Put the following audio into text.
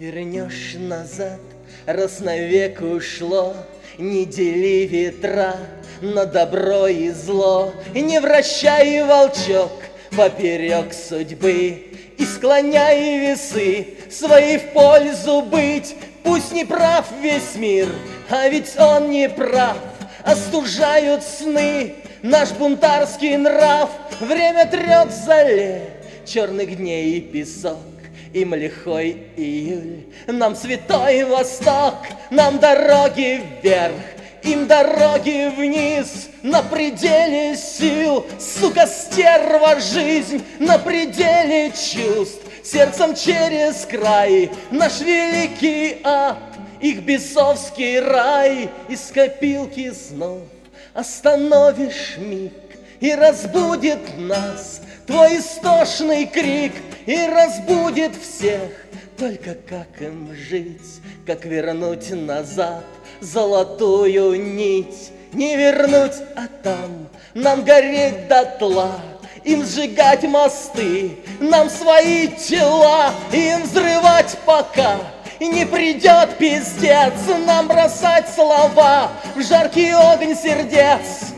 вернешь назад, раз навек ушло. Не дели ветра на добро и зло, не вращай, волчок, поперек судьбы, и склоняй весы свои в пользу быть. Пусть не прав весь мир, а ведь он не прав, остужают сны наш бунтарский нрав. Время трет в зале черных дней и песок, им лихой июль, нам святой Восток, нам дороги вверх, им дороги вниз. На пределе сил, сука, стерва, жизнь на пределе чувств, сердцем через край наш великий ад, их бесовский рай. Из копилки снов остановишь миг, и разбудит нас твой истошный крик, и разбудит всех. Только как им жить, как вернуть назад золотую нить? Не вернуть, а там нам гореть дотла, им сжигать мосты, нам свои тела, им взрывать пока не придет пиздец, нам бросать слова в жаркий огонь сердец.